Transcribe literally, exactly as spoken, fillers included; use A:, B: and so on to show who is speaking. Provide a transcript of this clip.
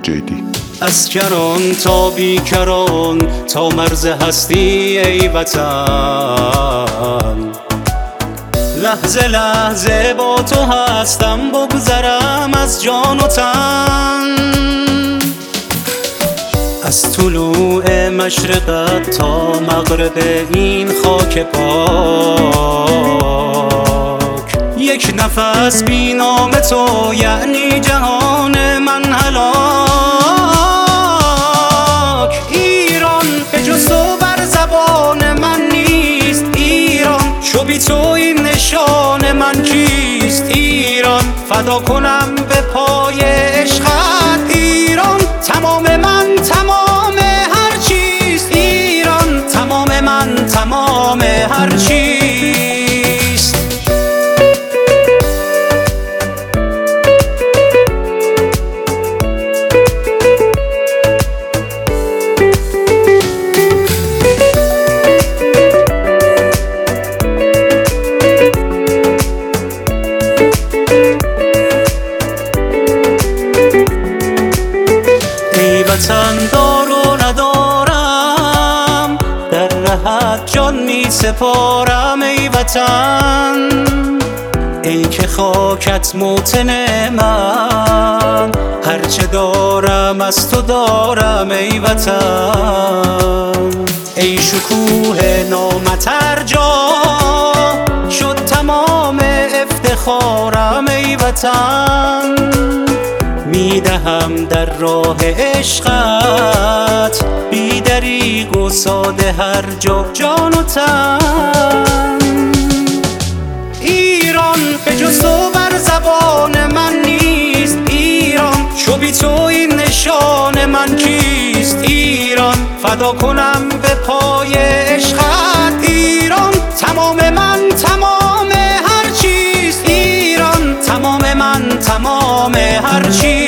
A: جیدی.
B: از کران تا بیکران تا مرز هستی ای وطن، لحظه لحظه با تو هستم، بگذرم از جان و تن. از طلوع مشرقت تا مغرب این خاک پاک، یک نفس بی نام تو یعنی جهان من هلاک. ایران به جز تو بر زبان من نیست، ایران چو بی تو این نشان من کیست؟ ایران فدا کنم به پای عشقت، ایران تمام من تمام هر چیست، ایران تمام من تمام هر چیست. وطن دار و ندارم، در رهت جان می سپارم ای وطن. ای که خاکت موطن من، هرچه دارم از تو دارم ای وطن. ای شکوه نامت هر جا شد تمام افتخارم ای وطن. میدهم در راه عشقت بی دریغ و ساده هر جا جان و تن. ایران به جز تو بر زبان من نیست، ایران چو بی تو این نشان من کیست؟ ایران فدا کنم به پای عشقت، ایران تمام من تمام هر چیست، ایران تمام من تمام هر چیست.